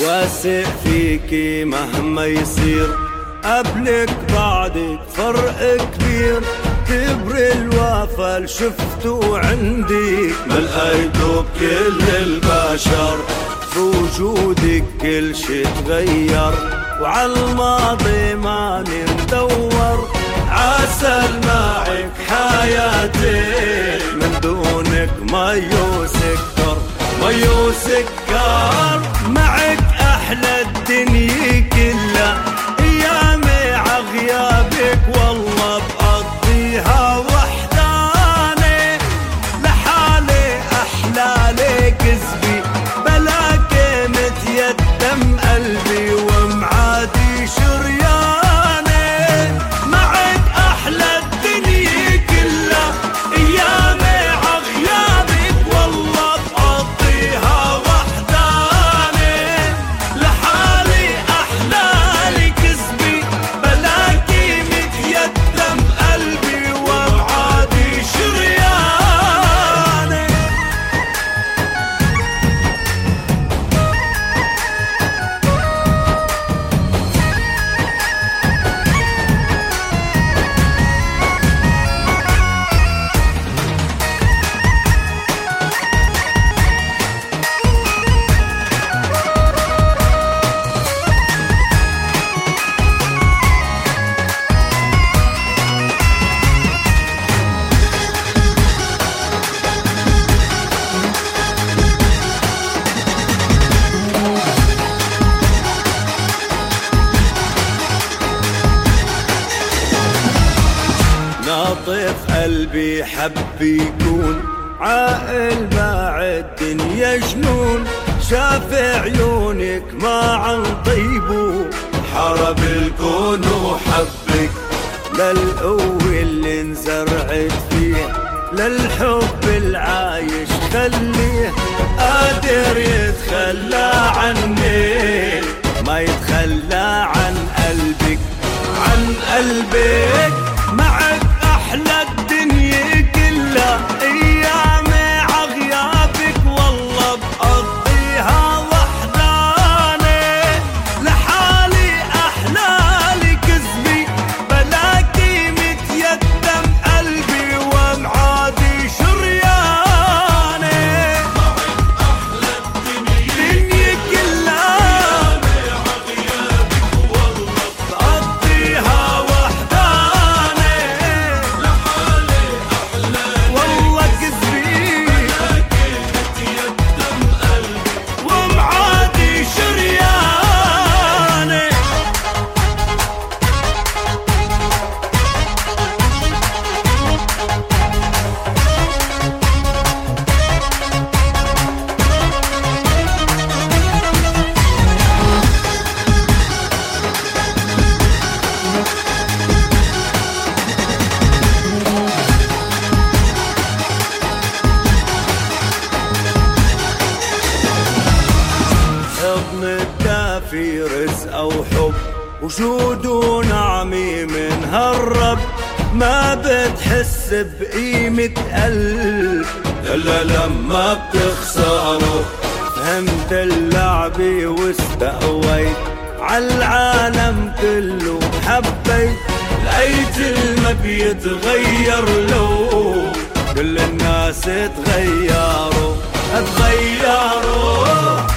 واثق فيكي مهما يصير، قبلك بعدك فرق كبير. كبر الوفا اللي شفته عندي ما لقيته بكل البشر. بوجودك كل شي تغير، وعالماضي ما ندور. عسل معك حياتي، من دونك مايو سكر مايو سكر. معك أحلى الدنيا كلها، أيامي عغيابك والله بقضيها وحداني. لحالي أحلالي كذبي، بلاكي متيتم قلبي ومعادي شرياني. معك أحلى الدنيا كلها، أيامي عغيابك والله بقضيها وحداني. لحالي أحلالي كذبي، بلاكي متيتم قلبي ومعادي شرياني. ناطف قلبي حب يكون عاقل مع الدنيا جنون. شاف عيونك ما عن طيبه، حرب الكون وحبك. للقوة اللي انزرعت فيه، للحب العايش خليه. قادر يتخلى عني، ما يتخلى عن قلبك عن قلبك. معك أحلى الدنيا كلها، أيامي عغيابك والله بقضيها وحداني. لحالي أحلالي كذبي، بلاكي متيتم قلبي ومعادي شرياني. معك أحلى الدنيا كلها، أيامي عغيابك والله بقضيها وحداني. والله كذبي، ومعادي شرياني. حضن الدافي رزق وحب، وجود ونعمي من هالرب. ما بتحس بقيمة قلب إلا لما بتخسره. فهمت اللعبة واستقويت، عالعالم كله حبيت. لقيت الما بيتغير لو كل الناس تغيروا.